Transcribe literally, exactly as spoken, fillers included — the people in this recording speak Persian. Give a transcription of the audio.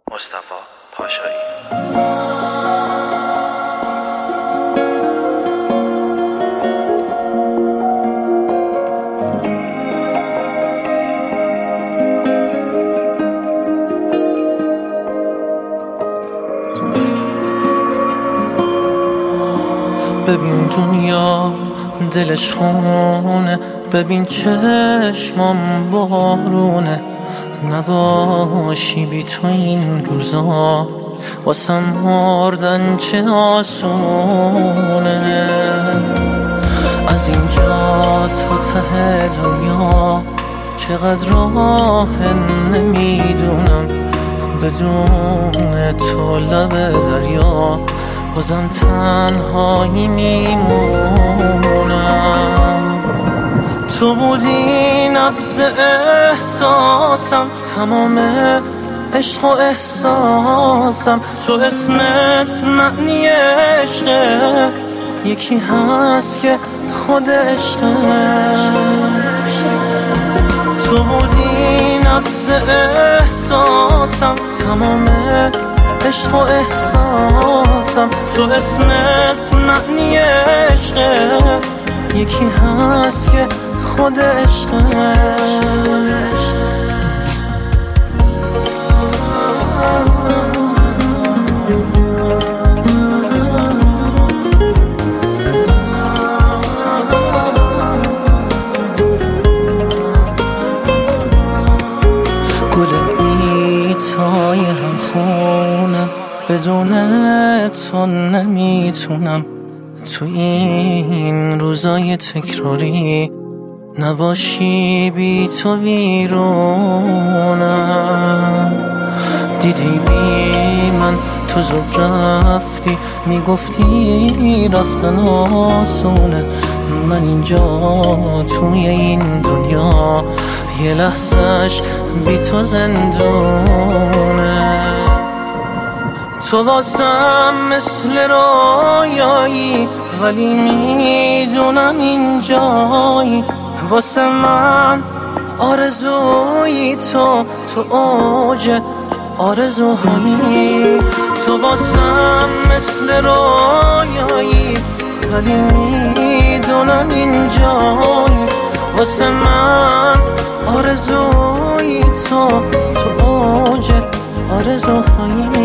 مصطفی پاشایی. ببین دنیا دلش خونه، ببین چشمام بارونه، نباشی بی تو این روزا واسم مردن چه آسونه. از اینجا تا ته دنیا چقدر راه نمیدونم، بدون تو لب دریا بازم تنهایی میمونم. تو بودی نبض احساسم، تمام عشق و احساسم، تو اسمت معنی عشقه، یکی هست که خود عشقه. تو بودی نبض احساسم، تمام عشق و احساسم، تو اسمت معنی عشقه، یکی هست که خود عشقه. گل بیتای هم خونم، بدون تو نمیتونم تو این روزای تکراری نباشی بی تو ویرونم. دیدی بی من تو زود رفتی، میگفتی رفتن آسونه، من اینجا توی این دنیا یه لحظهش بی تو زندونه. تو واسم مثل رویایی، ولی میدونم اینجایی واسه من آرزویی، تو تو اوج آرزوهایی. تو واسم مثل رویایی، ولی میدونم اینجایی واسه من آرزویی، تو تو اوج آرزوهایی.